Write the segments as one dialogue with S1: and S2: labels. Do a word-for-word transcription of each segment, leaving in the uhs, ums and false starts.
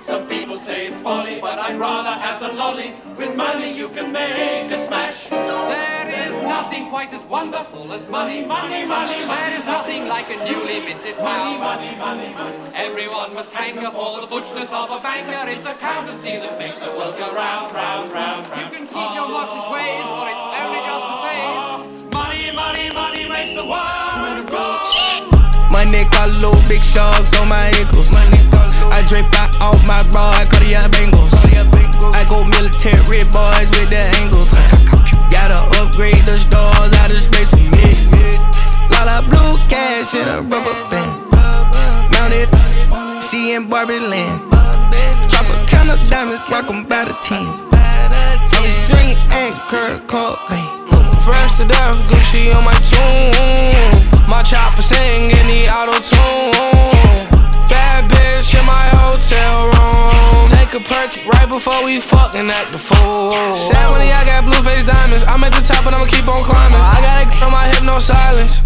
S1: Some people say it's folly, but I'd rather have the lolly. With money you can make a smash. There is nothing quite as wonderful as money, money, money, money. There is nothing like a newly minted money, money, money, money. Everyone must hanker for the butchness of a banker. It's accountancy that makes the world go round, round, round, round. You can keep your Marxist ways, for it's only just a phase. It's money, money, money makes the world go.
S2: My neck got low, big sharks on my ankles. I drape out all my broad, Cartier bangles. I go military boys with the angles. Gotta upgrade the stars out of space for me. Lot of blue cash in a rubber band. Mounted, she in Barbie land. Drop a count of diamonds, rock 'em by the tens. I was dream X, Kurt Cobain.
S3: Fresh to death, Gucci on my tune. My chopper sing in the auto-tune. Bad bitch in my hotel room. Take a perk right before we fucking act the fool. Sad when I got blue face diamonds. I'm at the top but I'ma keep on climbing. I got a on my hip, no silence.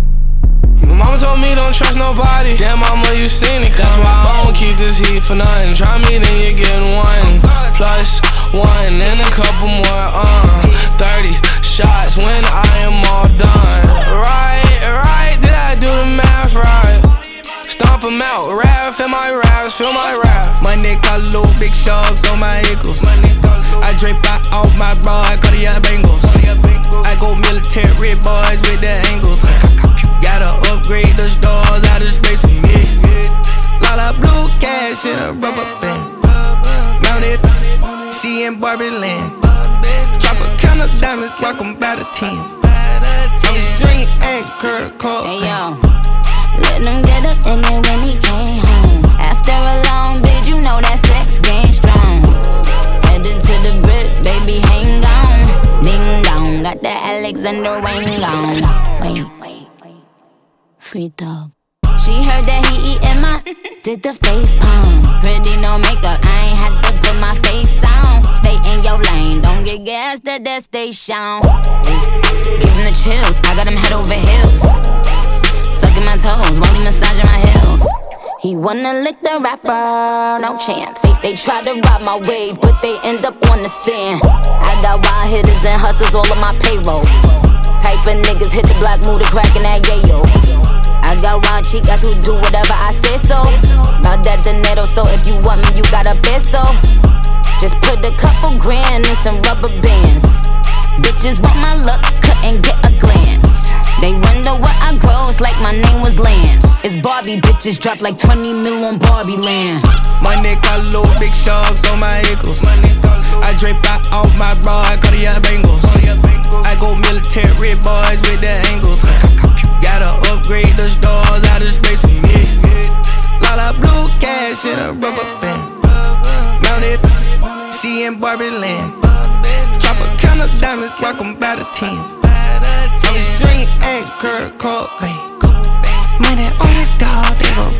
S3: My mama told me don't trust nobody. Damn mama, you seen it. That's why I don't keep this heat for nothing. Try me then you're getting one. Plus one and a couple more, uh thirty shots when I am all done. Right, right, did I do the math right? Stomp 'em out, rap, feel my raps, feel my rap.
S2: My neck got low, big sharks on my ankles. I drape out all my broad, Cartier bangles. I go military boys with the angles. Gotta upgrade the stars out of space for me. Lot of blue cash in a rubber band. Mounted, she in Barbie land. Drop a count of diamonds, rock 'em by the tens. I was dream X, Kurt Cobain.
S4: Hey yo, let him get up in it when he came home. After a long bid, you know that sex game strong. Headed to the Brit, baby, hang on. Ding dong, got that Alexander Wang on. Wait, free thug. She heard that he eatin' my, did the face palm. Pretty no makeup, I ain't had to put my face on. Stay in your lane, don't get gassed at that station. Give him the chills, I got him head over heels. Sucking my toes while he massaging my heels. He wanna lick the rapper, no chance. They, they try to rob my wave, but they end up on the sand. I got wild hitters and hustlers all on my payroll. Type of niggas hit the block, move the crack in that yayo. I got wild chicas who do whatever I say so. About that dinero, so if you want me, you gotta peso. Just put a couple grand in some rubber bands. Bitches want my look, couldn't get a glance. They wonder what I gross, like my name was Lance. It's Barbie, bitches drop like twenty mil on Barbie land.
S2: My neck got low, big sharks on my ankles. I drape out all my broad, Cartier bangles. I go military boys with the angles. Gotta upgrade the stars out of space for me. Lot of blue cash in a rubber band. Mounted, she in Barbie land. Drop a count of diamonds, rock 'em by the tens. I was dream X, Kurt Cobain. Money on the dog, they go.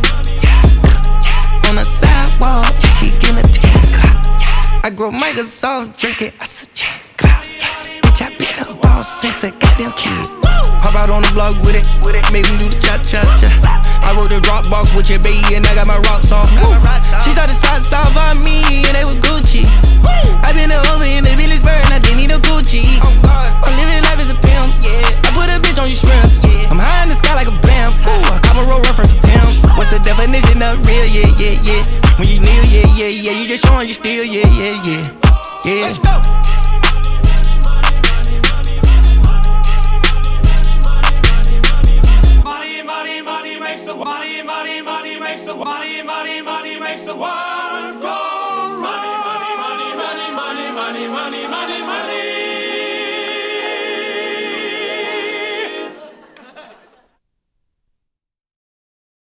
S2: On the sidewalk, he getting a ten o'clock. I grow Microsoft, drinking, I said, yeah. Bitch, I been a boss since a goddamn kid. Hop out on the block with it, make him do the cha-cha-cha. I wrote the rock box with your baby and I got my rocks off. She saw the side south on me and they was Gucci. I been over in the Billingsburg and I didn't need a Gucci. I'm living life as a pimp, yeah. I put a bitch on you shrimps, yeah. I'm high in the sky like a blimp. Ooh, I cop a roll reference attempt. What's the definition of real, yeah, yeah, yeah. When you kneel, yeah, yeah, yeah. You just showing you still, yeah, yeah, yeah. Yeah. Let's go.
S1: Money, money, money makes the money, money, money makes the money, money, money makes the world go round.